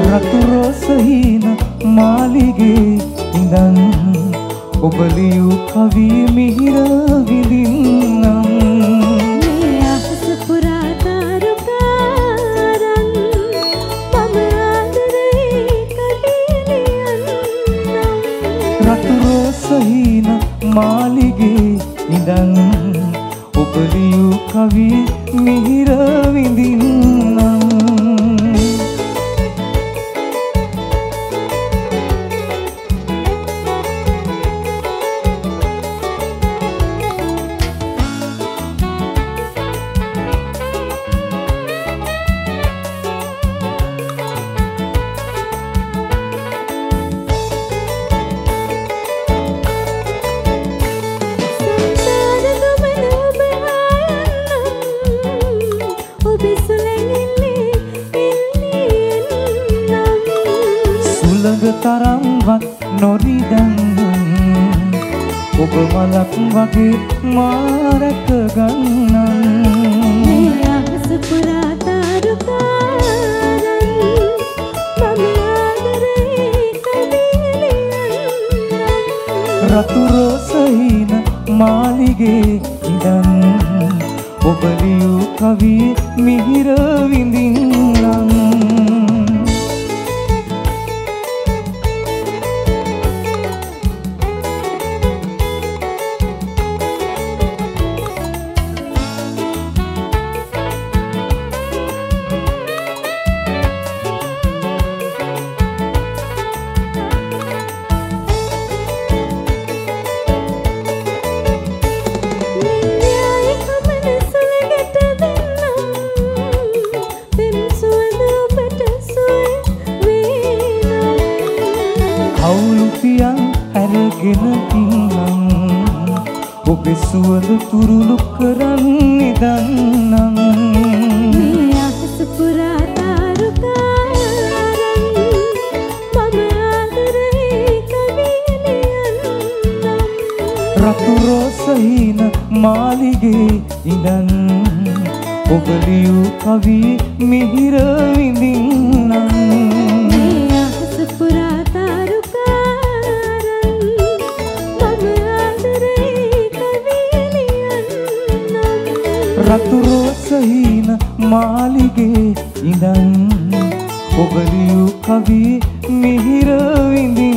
රතු රෝස හීන මාලිගේ ඉඳන් ඔබ ලියූ කවිය මිහිර විඳින්නම්. මේ අහස පුරා තාරුකාරන් මම ආදරේ කවිය ලියන්නම්. රතු රෝස හීන මාලිගේ ඉඳන් ඔබ ලියූ කවිය මිහිර විඳින්නම්. සුළඟ තරම්වත් නොරිදන් ඔබ මලක් වගේ මාරක ගන්නම්. මේ අහස පුරා තාරුකාරන් මම ආදරේ කවිය ලියන්නම්. රතු රෝස හීන මාලිගේ ඉඳන් ඔබ ලියූ කවිය මිහිර විඳින්නම්. කවුළු පියන් හැරගෙන ඉන්නම් ඔබේ සුවඳ තුරුළු කරන්නේ දන්නම්. මේ අහස පුරා තාරුකාරන් මම ආදරේ කවිය ලියන්නම්. රතු රෝස හීන මාලිගේ ඉඳන් ඔබ ලියූ කවිය මිහිර විඳින්නම්. මේ අහස පුරා රතු රෝස හීන මාලිගේ ඉඳන් ඔබ ලියූ කවිය මිහිර විඳින්නම්.